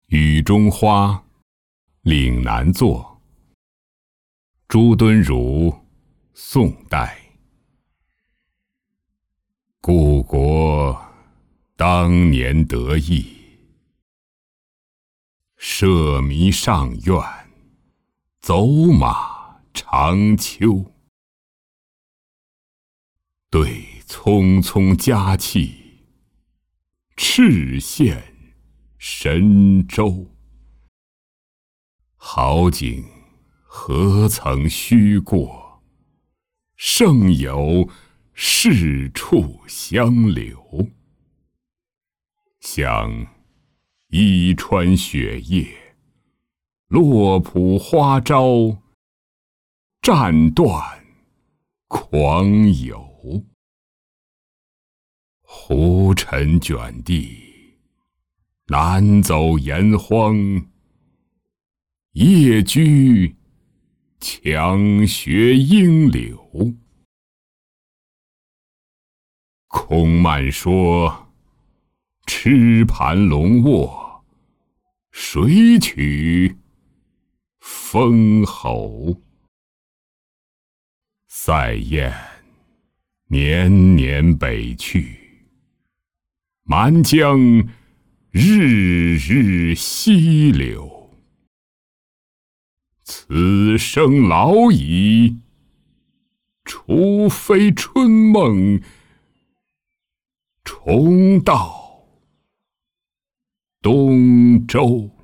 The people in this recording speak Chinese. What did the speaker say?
雨中花，岭南作。朱敦儒，宋代。故国当年得意，奢靡上苑，走马长秋。对匆匆佳气，赤县神州。好景何曾虚过，胜有是处相留。想伊川雪夜，洛浦花朝，战断狂游。胡尘卷地，难走炎荒。夜居强学应柳。空漫说，痴盘龙卧，谁取封侯？塞雁年年北去，蛮江日日西流。此生老矣，除非春梦重到东周。